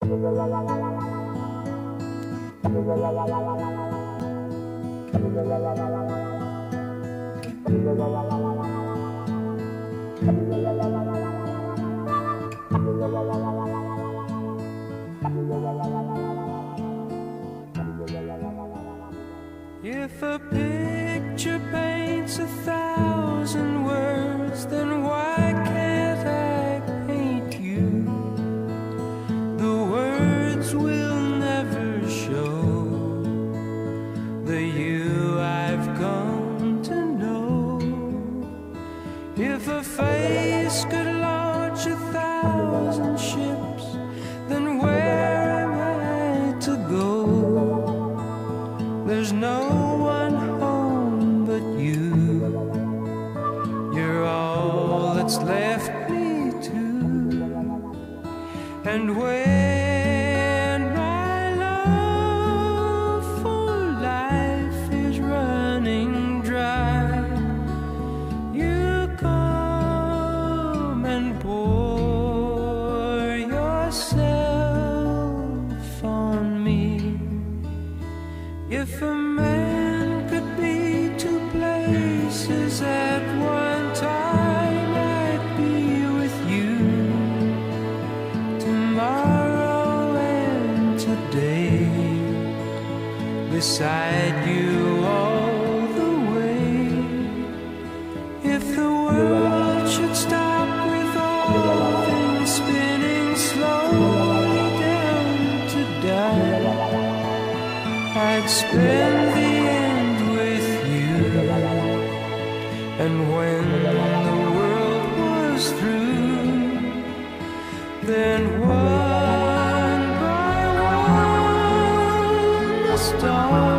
If a picture paints 1,000 words, then why can't I paint you? The words will never show the you I've come to know. If a face could launch 1,000 ships, then where am I to go? There's no one home but you. You're all that's left me to. And when my love for life is running dry, you come and pour yourself on me. If a man could be two places at one time, I'd be with you tomorrow and today, beside you all the way. If the world should stop with all things spinning slowly down to die, I'd spend the end with you. And when the world was through, then one by one the stars